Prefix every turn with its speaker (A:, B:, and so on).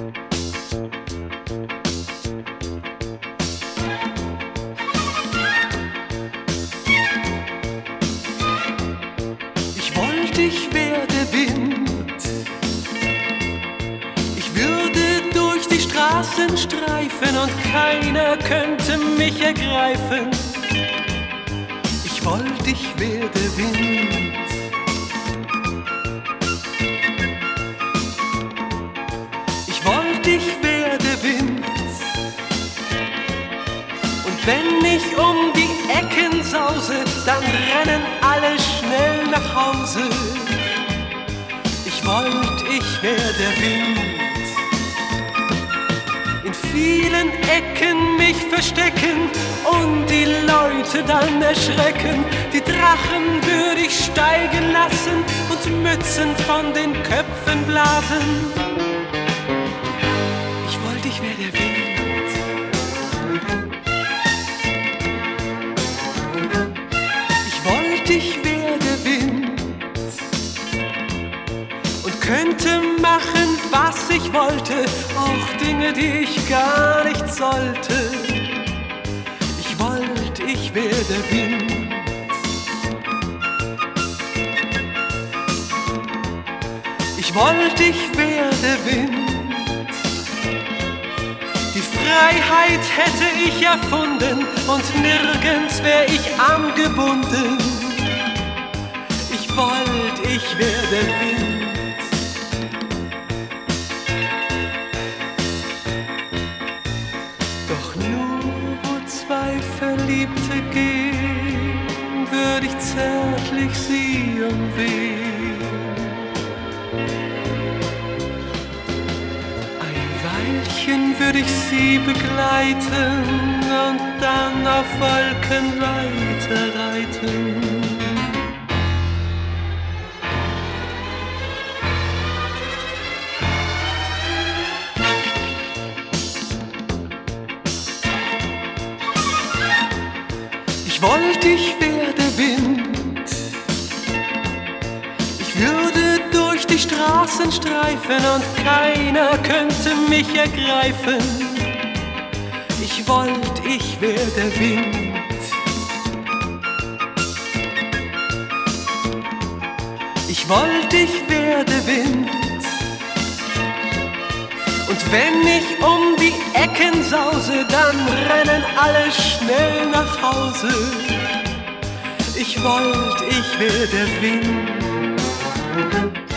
A: Ich wollte, ich wär der Wind. Ich würde durch die Straßen streifen und keiner könnte mich ergreifen. Ich wollte, ich wär der Wind. Ich wollte, ich wär der Wind. Und wenn ich um die Ecken sause, dann rennen alle schnell nach Hause. Ich wollte, ich wär der Wind. In vielen Ecken mich verstecken und die Leute dann erschrecken. Die Drachen würde ich steigen lassen und Mützen von den Köpfen blasen. Ich wollte, ich wär der Wind. Ich wollte, ich wär der Wind und könnte machen, was ich wollte, auch Dinge, die ich gar nicht sollte. Ich wollte, ich wär der Wind. Ich wollte, ich wär der Wind. Die Freiheit hätte ich erfunden und nirgends wär ich angebunden. Ich wollte, ich wär der Wind. Doch nur wo zwei Verliebte gehen, würd ich zärtlich sie umwehen. Würde ich sie begleiten und dann auf Wolken weiterreiten. Ich wollte, ich wär der Wind. Ich würde durch die Straßen streifen und keiner könnte mich ergreifen. Ich wollte, ich wär der Wind. Ich wollte, ich wär der Wind. Und wenn ich um die Ecken sause, dann rennen alle schnell nach Hause. Ich wollte, ich wär der Wind.